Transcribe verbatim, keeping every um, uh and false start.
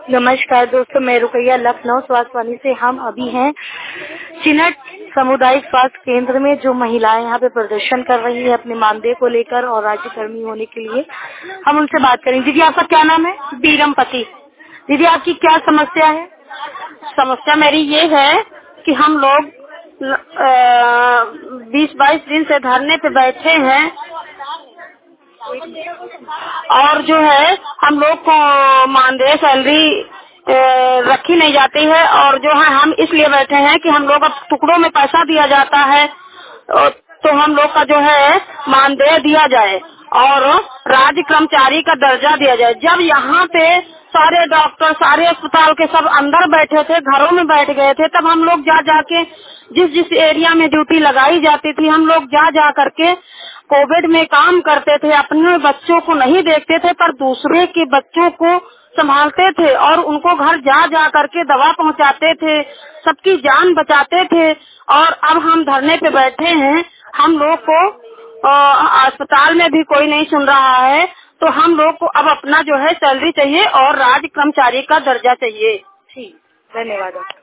नमस्कार दोस्तों, मैं रुकैया लखनऊ स्वास्थ्यवाणी से। हम अभी हैं चिनट सामुदायिक स्वास्थ्य केंद्र में। जो महिलाएं यहाँ पे प्रदर्शन कर रही है अपने मानदेय को लेकर और राज्यकर्मी होने के लिए, हम उनसे बात करेंगे। दीदी, आपका क्या नाम है? बीरमपति। दीदी, आपकी क्या समस्या है? समस्या मेरी ये है कि हम लोग बीस बाईस दिन से धरने पे बैठे हैं और जो है हम लोग को मानदेय सैलरी अ, रखी नहीं जाती है, और जो है हम इसलिए बैठे हैं कि हम लोग अब टुकड़ों में पैसा दिया जाता है, और तो हम लोग का जो है मानदेय दिया जाए और राज्य कर्मचारी का दर्जा दिया जाए। जब यहाँ पे सारे डॉक्टर, सारे अस्पताल के सब अंदर बैठे थे, घरों में बैठ गए थे, तब हम लोग जा जाके जिस जिस एरिया में ड्यूटी लगाई जाती थी, हम लोग जा जा करके कोविड में काम करते थे। अपने बच्चों को नहीं देखते थे पर दूसरे के बच्चों को संभालते थे और उनको घर जा जा करके दवा पहुंचाते थे, सबकी जान बचाते थे। और अब हम धरने पे बैठे हैं, हम लोग को अ, अस्पताल में भी कोई नहीं सुन रहा है, तो हम लोग को अब अपना जो है सैलरी चाहिए और राज्य कर्मचारी का दर्जा चाहिए। ठीक, धन्यवाद।